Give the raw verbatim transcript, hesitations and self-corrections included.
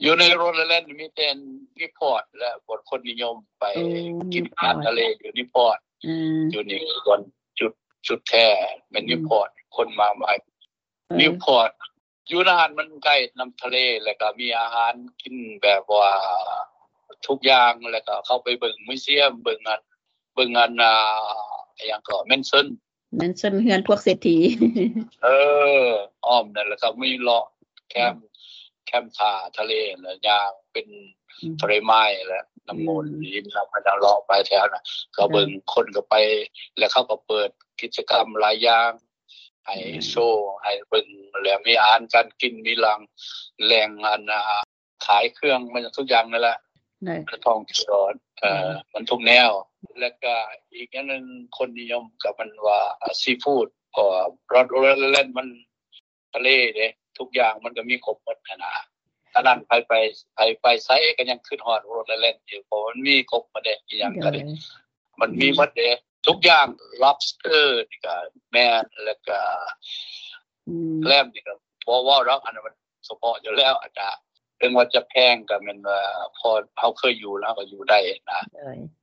อยู่ในโรแลนด์มีแต่นิพอร์ตและคนคนนิยมไปกินอาหารทะเลอยู่นิพอร์ตอืออยู่นี่คนจุดจุดแท้แม่นนิพอร์ตคนมาใหม่นิพอร์ตอยู่นานมันใกล้น้ำทะเลแล้วก็มีอาหารกินแบบว่าทุกอย่างแล้วก็เข้าไปเบิ่งมิวเซียมเบิ่งอันเบิ่งอันอ่าหยังก็แมนชั่นแมนชั่นเฮือนพวกเศรษฐีเอออ้อมนั่นแล้วก็มีเลาะแคมป์แคมป์ท่าทะเลแล้วย่างเป็นทะเลไม้แล้วน้ำมนต์หินแล้วก็เลาะไปแถวน่ะก็เบิ่งคนก็ไปแล้วเขาก็เปิดกิจกรรมหลายอย่างให้โชว์ให้เบิ่งแล้วมีอาหารการกินมีหลังแหล่งอันขายเครื่องมันทุกอย่างนั่นแหละได้ท่องเที่ยวเอ่อมันทุกแนวแล้วก็อีกอย่างนึงคนนิยมกับมันว่าซีฟู้ดก็รสแล่นมันทะเลเด้ทุกอย่างมันก็มีครบหมดนะถ้านั้นไปไปไปไปไสก็ยังขึ้นฮอดรสแล่นอยู่เพราะมันมีครบหมดเด้อีหยังก็ได้มันมีหมดเด้ทุกอย่าง lobster นี่ก็แม่นแล้วก็อืมแลมนี่ก็พอว่าแล้วอันนั้นมันเฉพาะอยู่แล้วอาจจะถึงว่าจะแพงก็แม่นว่าพอเฮาเคยอยู่แล้วก็อยู่ได้นะ